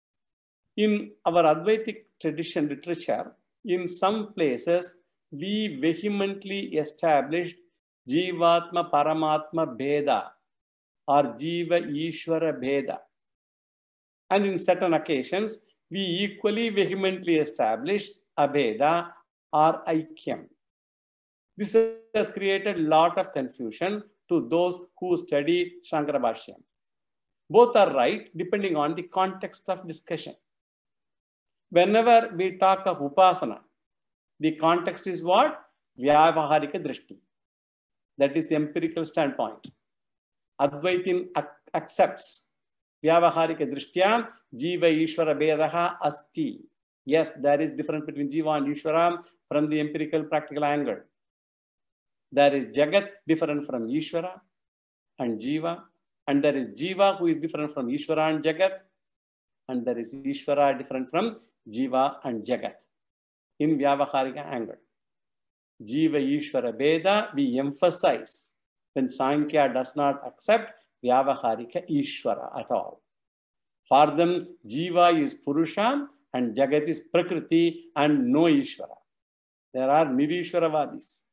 In our Advaitic tradition literature, in some places, we vehemently established Jivatma Paramatma Bheda or Jiva Ishvara Bheda. And in certain occasions, we equally vehemently established Abheda or Aikyam. This has created a lot of confusion to those who study Shankara Bhashyam. Both are right depending on the context of discussion. Whenever we talk of Upasana, the context is what? Vyavaharika Drishti. That is the empirical standpoint. Advaitin accepts Vyavaharika Drishtya, Jiva Ishvara Bedaha Asti. Yes, there is difference between Jiva and Ishvara from the empirical practical angle. There is Jagat different from Ishvara and Jiva, and there is Jiva who is different from Ishvara and Jagat, and there is Ishvara different from Jiva and Jagat in Vyavaharika angle. Jiva Ishvara Beda we emphasize when Sankhya does not accept Vyavaharika Ishvara at all. For them, Jiva is Purusha and Jagat is Prakriti and no Ishvara. There are Nirishvaravadis.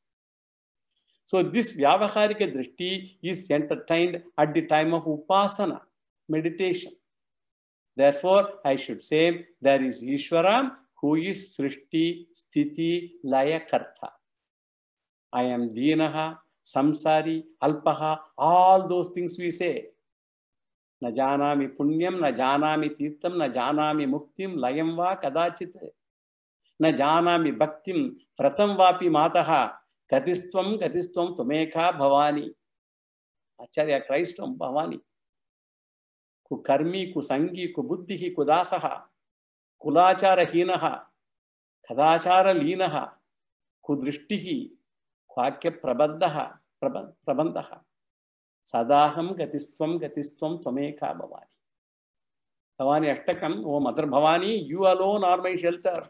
So this Vyavaharika Drishti is entertained at the time of Upasana, meditation. Therefore, I should say there is Ishvara who is Srishti, Sthiti, Laya Karta. I am Dinaha, Samsari, Alpaha, all those things we say. Na janami punyam, na janami tirtam, na janami muktim, layam va kadachit. Na janami bhaktim, pratam vapi mataha, katistvam, katistvam, tumekha bhavani. Acharya Christam bhavani. Ku karmi, ku sangi, ku buddhihi, ku dasaha, kulachara hinaha, kadachara linaha, ku drishtihi, Vakya Prabadhaha, Prabandhaha. Sadaham Gatistvam Gatistvam Tvamekha Bhavani. Bhavani Ashtakam, oh Mother Bhavani, you alone are my shelter.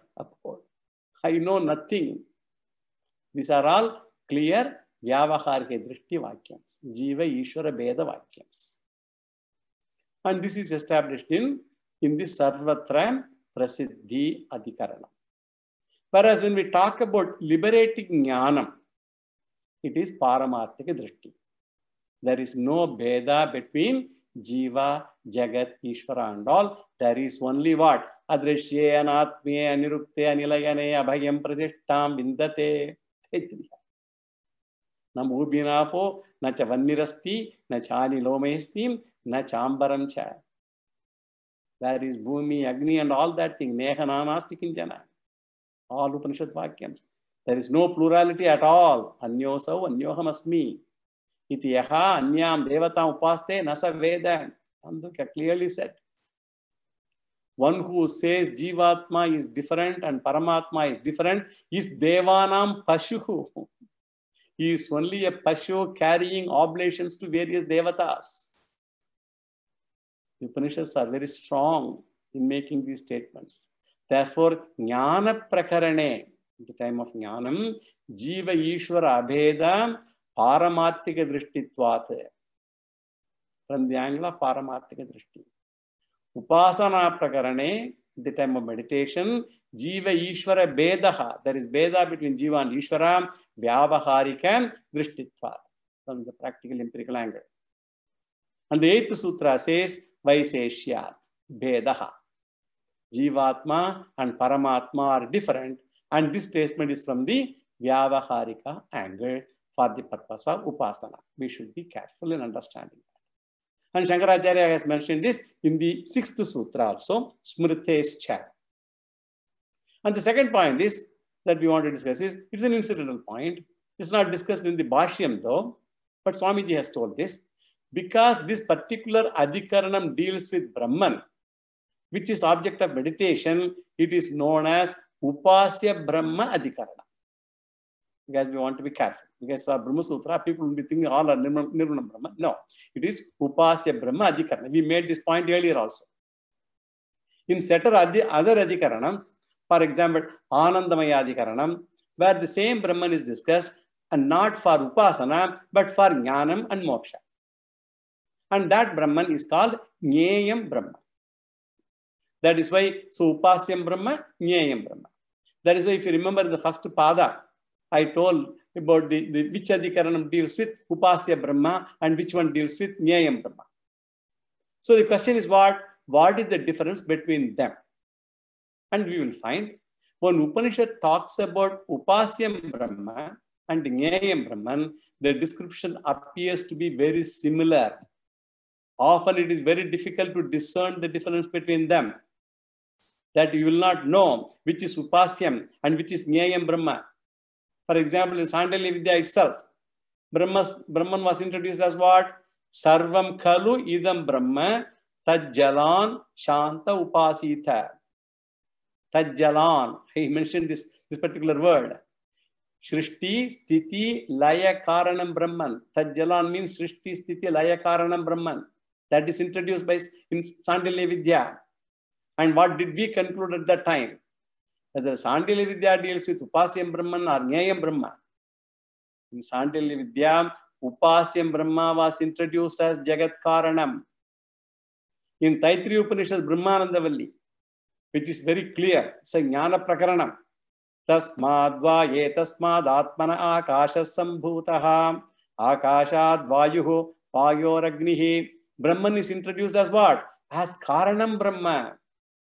I know nothing. These are all clear Vyavaharika Drishti Vakyams, Jiva Ishvara Beda Vakyams. And this is established in, in the Sarvatra Prasiddhi Adhikarana. Whereas when we talk about liberating Jnanam, it is Paramarthika Drishti. There is no Beda between Jiva, Jagat, Ishvara and all. There is only what? Adrishye, Anatmye, Anirupte, Anilayane, Abhayam Pradishtam, Vindate. Na Mubhinapo, na Chavannirasti, na Chani Lomestim, na Chambaram Cha. There is Bhumi, Agni and all that thing. Nehananasti Kinjana. All Upanishad Vakyams. There is no plurality at all. Anyosau, Anyoham Asmi. Iti yaha, Anyam, Devatam Upaste, Nasa Veda. Andukya clearly said. One who says Jivatma is different and Paramatma is different is Devanam Pashu. He is only a Pashu carrying oblations to various Devatas. The Upanishads are very strong in making these statements. Therefore, Jnana Prakarane, at the time of Jnanam, Jiva Ishvara Abheda Paramarthika Drishtitvat. From the angle of Paramarthika Drishti. Upasana Prakarane, at the time of meditation, Jiva Ishvara Bedaha. There is Beda between Jiva and Ishvara, Vyavaharika Drishtitvat. From the practical empirical angle. And the eighth sutra says, Vaiseshyat Bedaha. Jivatma and Paramatma are different. And this statement is from the Vyavaharika angle for the purpose of Upasana. We should be careful in understanding that. And Shankaracharya has mentioned this in the sixth sutra also, Smritescha. And the second point is that we want to discuss is, it's an incidental point. It's not discussed in the Bhashyam though, but Swamiji has told this. because this particular Adhikaranam deals with Brahman, which is object of meditation, it is known as Upasya Brahma Adhikarana. Guys, we want to be careful. Because uh, Brahma Sutra, people will be thinking all are Nirvana Brahma. No, it is Upasya Brahma Adhikarana. We made this point earlier also. In certain other Adhikaranams, for example, Anandamaya Adhikaranam, where the same Brahman is discussed, and not for Upasana, but for Jnanam and Moksha. And that Brahman is called Jneyam Brahma. That is why, so Upasyam Brahma, Jneyam Brahma. That is why, if you remember the first Pada, I told about the, the which Adhikaranam deals with Upasya Brahma and which one deals with Jneyam Brahma. So the question is what? What is the difference between them? And we will find when Upanishad talks about Upasyam Brahma and Jneyam Brahman, the description appears to be very similar. Often it is very difficult to discern the difference between them. That you will not know which is Upasyam and which is Jneyam Brahma. For example, in Sandalya Vidya itself, Brahma, Brahman was introduced as what? Sarvam Khalu Idam Brahma Tajjalan Shanta Upasita. Tajjalan. He mentioned this, this particular word. Shrishti Sthiti Laya Karanam Brahman. Tajjalan means Shrishti Sthiti Laya Karanam Brahman. That is introduced by in Sandalya Vidya. And what did we conclude at that time? Whether Sandalya Vidya deals with Upasyam Brahman or Jneyam Brahma. In Sandalya Vidya, Upasyam Brahma was introduced as Jagat Karanam. In Taittiriya Upanishad, Brahmanandavalli, which is very clear, it's a Jnana Prakaranam. Tasmad Vaye Tasmad Atmana Akashas Sambhutaha Akashad Vayuhu Vayoragnihi. Brahman is introduced as what? As Karanam Brahma.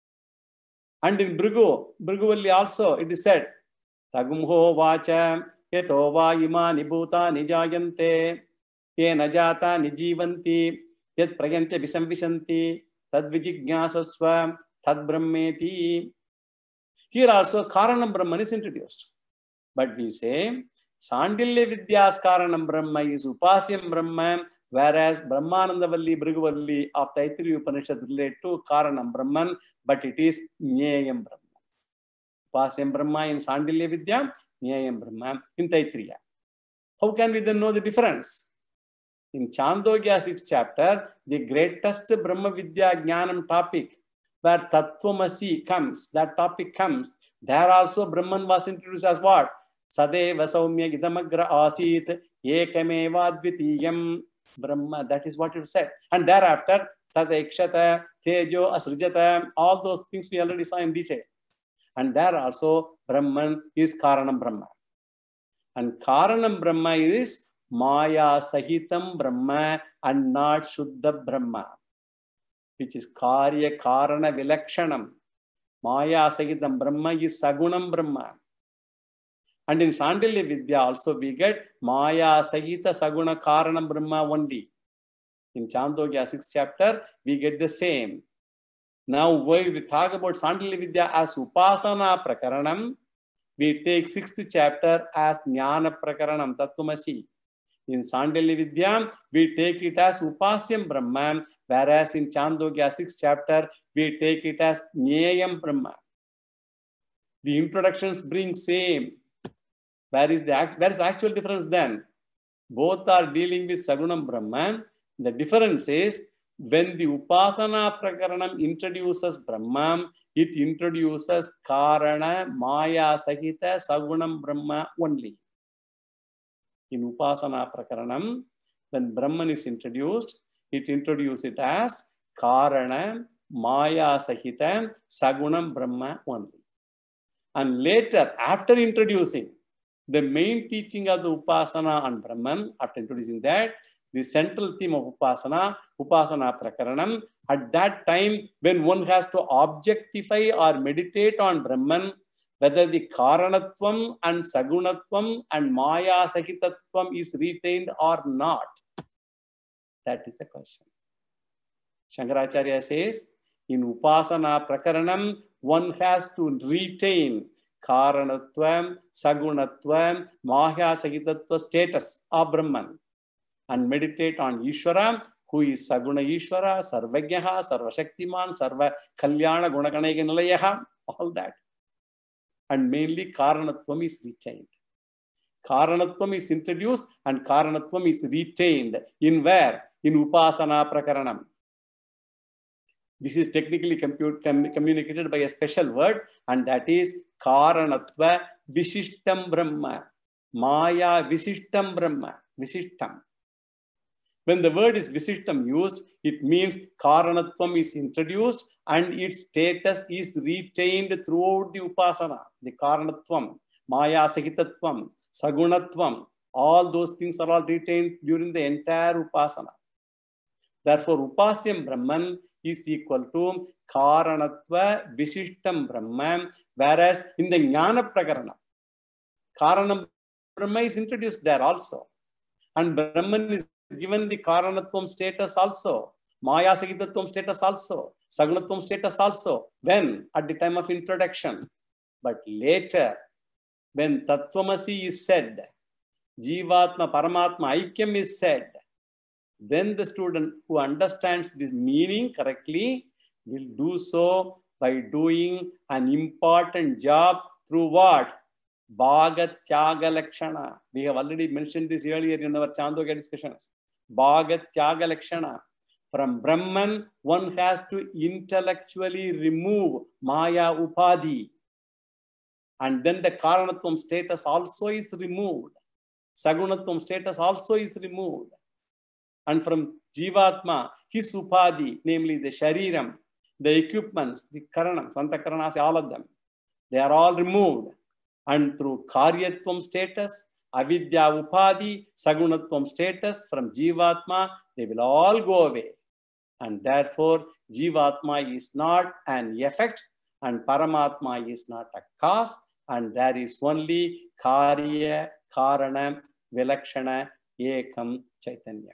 And in Bhrigu, Bhrigu also, it is said, Tagumho Vacha Yeto Va Ima Nibhuta Nijayante Ye Najata Nijivanti Yet Prayante Visamvishanti Tad Vijignyasasva Tad Brahmeti. Here also Karanam Brahman is introduced. But we say Sandilya Vidya's Karanam Brahma is Upasyam Brahma, whereas Brahmanandavalli, Bhriguvalli of Taittiriya Upanishad relate to Karanam Brahman, but it is Jneyam Brahma. Upasyam Brahma in Sandilya Vidya, Jneyam Brahma in Taittiriya. How can we then know the difference? In Chandogya sixth chapter, the greatest Brahma Vidya Jnanam topic, where Tattvamasi comes, that topic comes, there also Brahman was introduced as what? Sadeva Saumya Idamagra Asit Ekameva Dvitiyam Brahma. That is what it said. And thereafter, Tadekshata, Tejo, Asrijata, all those things we already saw in detail. And there also, Brahman is Karanam Brahma. And Karanam Brahma is Maya Sahitam Brahma and not Shuddha Brahma, which is Karya Karana Vilakshanam. Maya Sahitam Brahma is Sagunam Brahma. And in Sandalya Vidya also we get Maya Sahita Saguna Karanam Brahma only. In Chandogya sixth chapter, we get the same. Now, when we talk about Sandalya Vidya as Upasana Prakaranam, we take sixth chapter as Jnana Prakaranam, Tattvamasi. In Sandalya Vidya, we take it as Upasyam Brahma, whereas in Chandogya sixth chapter, we take it as Jneyam Brahma. The introductions bring same. Where is the where is the actual difference then? Both are dealing with Sagunam Brahman. The difference is when the Upasana Prakaranam introduces Brahman, it introduces Karana, Maya, Sahita, Sagunam Brahma only. In Upasana Prakaranam, when Brahman is introduced, it introduces it as Karana, Maya, Sahita, Sagunam Brahma only. And later, after introducing the main teaching of the Upasana and Brahman, after introducing that, the central theme of Upasana, Upasana Prakaranam, at that time when one has to objectify or meditate on Brahman, whether the Karanatvam and Sagunatvam and Maya Sahitatvam is retained or not. That is the question. Shankaracharya says, in Upasana Prakaranam, one has to retain Karanatvam, Sagunatvam, Maya Sahitatva status of Brahman and meditate on Ishvara, who is Saguna Ishvara, Sarvagyaha, Sarvashaktiman, Sarva Kalyana Gunaganega Nilayaha, all that. And mainly Karanatvam is retained. Karanatvam is introduced and Karanatvam is retained. In where? In Upasana Prakaranam. This is technically compute, com, communicated by a special word, and that is Karanatva Visishtam Brahma. Maya Visishtam Brahma. Visishtam. When the word is Visishtam used, it means Karanatvam is introduced and its status is retained throughout the Upasana. The Karanatvam, Maya Sahitatvam, Sagunatvam, all those things are all retained during the entire Upasana. Therefore, Upasyam Brahman is equal to Karanatva Visishtam Brahman, whereas in the Jnana Prakarana, Karanam Brahma is introduced there also. And Brahman is given the Karanatvam status also, Maya Sahitatvam status also, Sagunatvam status also. When? At the time of introduction. But later, when Tattvamasi is said, Jivatma Paramatma Aikyam is said, then the student who understands this meaning correctly will do so by doing an important job through what? Bhaga Tyaga Lakshana. We have already mentioned this earlier in our Chandogya discussions. Bhaga Tyaga Lakshana. From Brahman, one has to intellectually remove Maya Upadhi. And then the Karanatvam status also is removed. Sagunatvam status also is removed. And from Jivatma, his Upadhi, namely the Shariram, the equipments, the Karanam, Santa Karanas, all of them, they are all removed. And through Karyatvam status, Avidya Upadhi, Sagunatvam status, from Jivatma, they will all go away. And therefore, Jivatma is not an effect and Paramatma is not a cause. And there is only Karya, Karana, Vilakshana, Ekam, Chaitanya.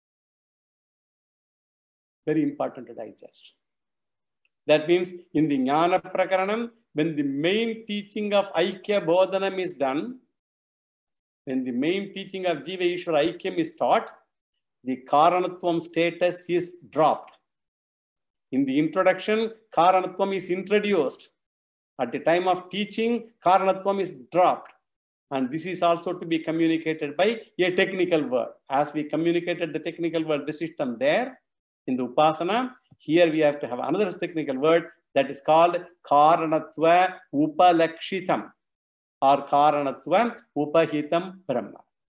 Very important to digest. That means in the Jnana Prakaranam, when the main teaching of Aikya Bodhanam is done, when the main teaching of Jiva Ishvara Aikyam is taught, the Karanatvam status is dropped. In the introduction, Karanatvam is introduced. At the time of teaching, Karanatvam is dropped. And this is also to be communicated by a technical word. As we communicated the technical word Visishtam there, in the Upasana, here we have to have another technical word that is called Karanatva Upalakshitam or Karanatva Upahitam Brahma.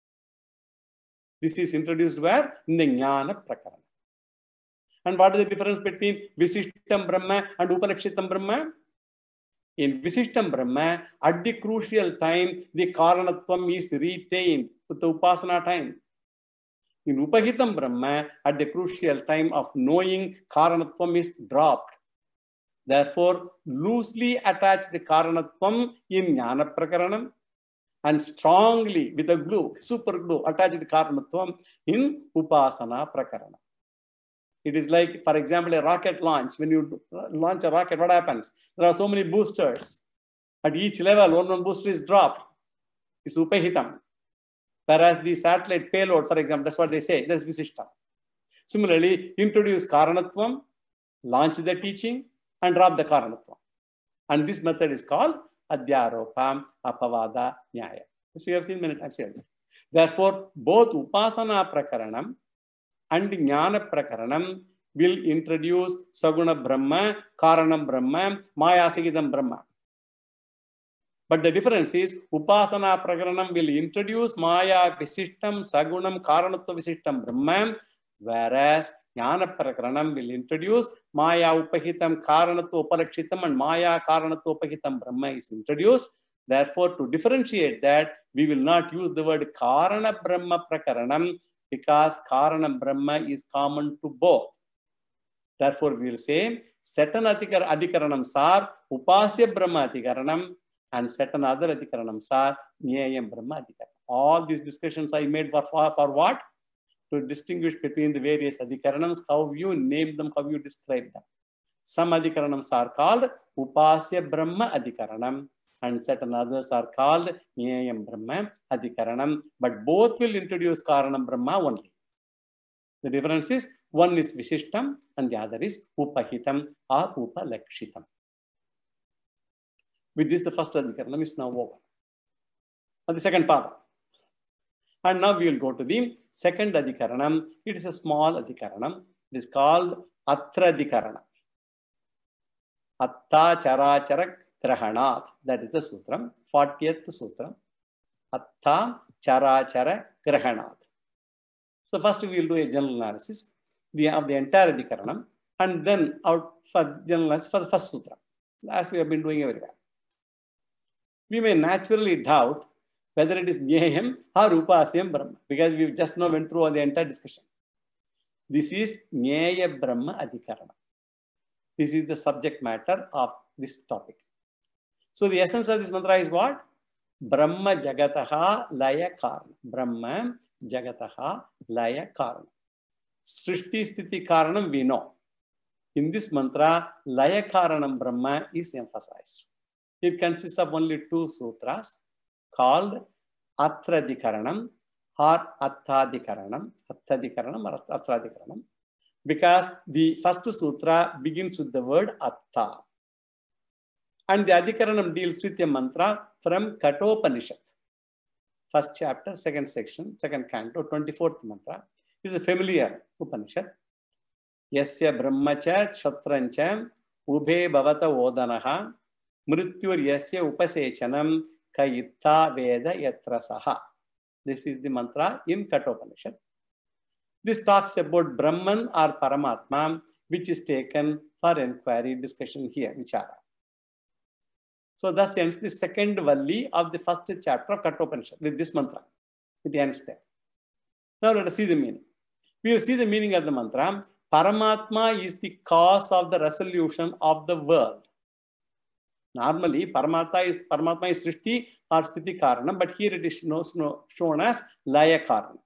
This is introduced where? In the Jnana Prakarana. And what is the difference between Visishtam Brahma and Upalakshitam Brahma? In Visishtam Brahma, at the crucial time, the Karanatvam is retained with the Upasana time. In Upahitam Brahma, at the crucial time of knowing, Karanatvam is dropped. Therefore, loosely attach the Karanatvam in Jnana Prakaranam and strongly with a glue, super glue, attach the Karanatvam in Upasana Prakarana. It is like, for example, a rocket launch. When you launch a rocket, what happens? There are so many boosters. At each level, one, one booster is dropped. It's Upahitam. Whereas the satellite payload, for example, that's what they say, that's Visishtam. Similarly, introduce Karanatvam, launch the teaching, and drop the Karanatvam. And this method is called Adhyaropa Apavada Nyaya. This we have seen many times here. Therefore, both Upasana Prakaranam and Jnana Prakaranam will introduce Saguna Brahma, Karanam Brahma, Maya Sahitam Brahma. But the difference is, Upasana Prakaranam will introduce Maya Visishtam, Sagunam, Karanatva Visishtam Brahman, whereas Jnana Prakaranam will introduce Maya Upahitam, Karanatva Upalakshitam, and Maya Karanatva Upahitam Brahma is introduced. Therefore, to differentiate that, we will not use the word Karana Brahma Prakaranam because Karana Brahma is common to both. Therefore, we will say, certain Adhikaranam sar Upasya Brahma Adhikaranam, and certain other Adhikaranams are Nyayam Brahma Adhikaranam. All these discussions I made for, for, for what? To distinguish between the various Adhikaranams, how you name them, how you describe them. Some Adhikaranams are called Upasya Brahma Adhikaranam, and certain others are called Nyayam Brahma Adhikaranam, but both will introduce Karanam Brahma only. The difference is One is Visishtam and the other is Upahitam or Upalakshitam. With this, the first adhikaranam is now over. And the second pada. And now we will go to the second adhikaranam. It is a small adhikaranam. It is called Atradhikaranam. Atta Charachara Grahanat. That is the sutram. fortieth sutram. Atta Charachara Grahanat. So first we will do a general analysis of the entire adhikaranam and then out for general analysis for the first sutra, as we have been doing everywhere. We may naturally doubt whether it is Jneyam or Upasyam Brahma, because we just now went through all the entire discussion. This is Jneya Brahma Adhikarana. This is the subject matter of this topic. So the essence of this mantra is what? Brahma Jagataha Laya Karana. Brahma Jagataha Laya Karana. Srishti Sthiti Karanam we know. In this mantra, Laya Karanam Brahma is emphasized. It consists of only two sutras called Atradhikaranam or Attadhikaranam. Attadhikaranam or Attadhikaranam. Because the first sutra begins with the word Atta. And the Adhikaranam deals with a mantra from Kathopanishad. First chapter, second section, second canto, twenty-fourth mantra. Is a familiar Upanishad. Yasya Brahmacha Kshatrancha Ubhe Bhavata Odanaha Mrityur Yasya Upasechanam Kayitta Veda Yatrasaha. This is the mantra in Kathopanishad. This talks about Brahman or Paramatma, which is taken for inquiry, discussion here, Vichara. So thus ends the second valli of the first chapter of Kathopanishad with this mantra. It ends there. Now let us see the meaning. We will see the meaning of the mantra. Paramatma is the cause of the resolution of the world. Normally, Paramatma is, Paramatma is Srishti or Sthiti Karana, but here it is shown as Laya Karana.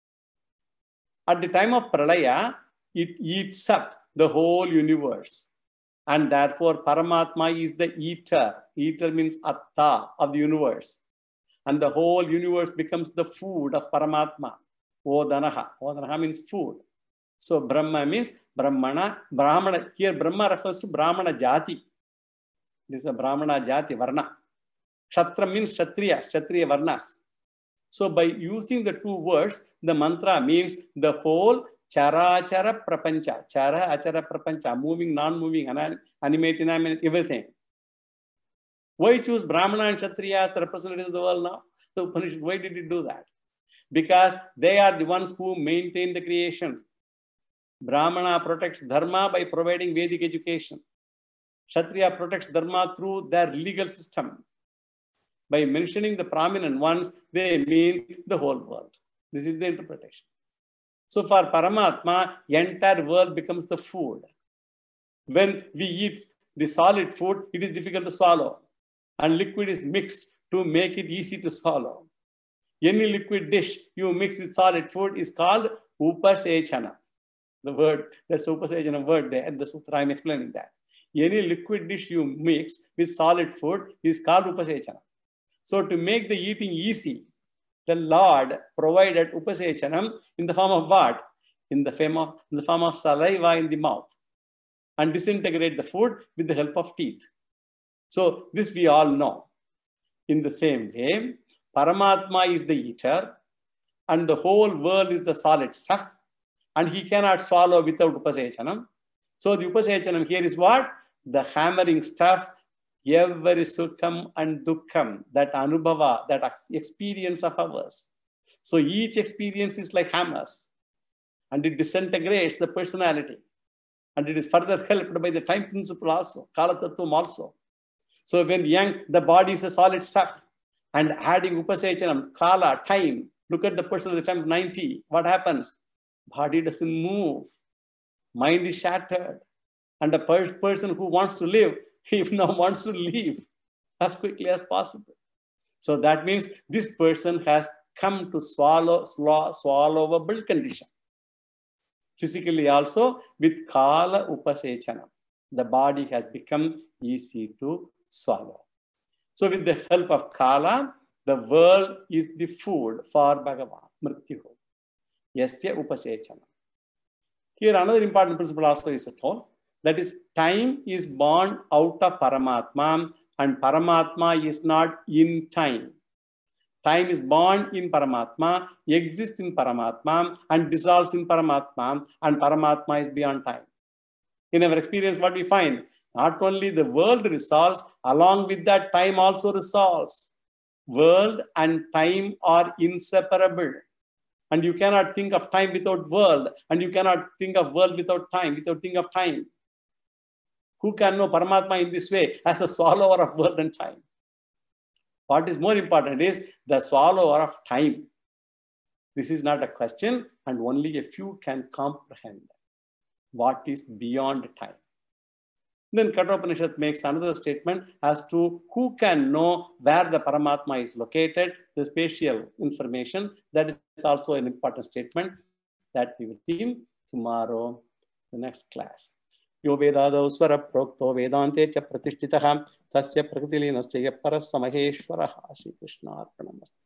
At the time of Pralaya, it eats up the whole universe. And therefore, Paramatma is the eater. Eater means Atta of the universe. And the whole universe becomes the food of Paramatma. Odanaha. Odanaha means food. So Brahma means Brahmana. Brahmana. Here Brahma refers to Brahmana Jati. This is a Brahmana Jati, Varna. Kshatra means Kshatriya, Kshatriya Varnas. So by using the two words, the mantra means the whole Charachara Prapancha. Chara, Achara Prapancha. Moving, non-moving, animate, inanimate, everything. Why choose Brahmana and Kshatriya as the representatives of the world now? The Upanishad, why did it do that? Because they are the ones who maintain the creation. Brahmana protects Dharma by providing Vedic education. Kshatriya protects Dharma through their legal system. By mentioning the prominent ones, they mean the whole world. This is the interpretation. So for Paramatma, the entire world becomes the food. When we eat the solid food, it is difficult to swallow. And liquid is mixed to make it easy to swallow. Any liquid dish you mix with solid food is called Upasechana. The word, that's Upasechana word there, and the sutra I'm explaining that. Any liquid dish you mix with solid food is called Upasechana. So to make the eating easy, the Lord provided Upasechanam in the form of what? In the form of, in the form of saliva in the mouth. And disintegrate the food with the help of teeth. So this we all know. In the same way, Paramatma is the eater and the whole world is the solid stuff and he cannot swallow without Upasechanam. So the Upasechanam here is what? The hammering stuff, every sukham and dukkham, that anubhava, that experience of ours. So each experience is like hammers and it disintegrates the personality and it is further helped by the time principle also, Kala Tattvam also. So when young, the body is a solid stuff and adding Upasechanam, Kala, time, look at the person at the time of ninety, what happens? Body doesn't move, mind is shattered and the per person who wants to live, he now wants to leave as quickly as possible. So that means this person has come to swallow, swallow, swallowable condition. Physically also with Kala Upasechanam, the body has become easy to swallow. So with the help of Kala, the world is the food for Bhagavan, Mrityuho. Yasya Upasechanam. Here another important principle also is told. That is, time is born out of Paramatma and Paramatma is not in time. Time is born in Paramatma, exists in Paramatma and dissolves in Paramatma, and Paramatma is beyond time. In our experience, what we find, not only the world resolves, along with that time also resolves. World and time are inseparable. And you cannot think of time without world, and you cannot think of world without time, without think of time. Who can know Paramatma in this way as a swallower of world and time? What is more important is the swallower of time. This is not a question, and only a few can comprehend what is beyond time. Then Kathopanishad makes another statement as to who can know where the Paramatma is located, the spatial information. That is also an important statement that we will see tomorrow, the next class. Yo vedado swara prokto vedante cha pratishtitaha tasya praktilinasya parasamaheshwaraha. Shri Krishna arpanamastu.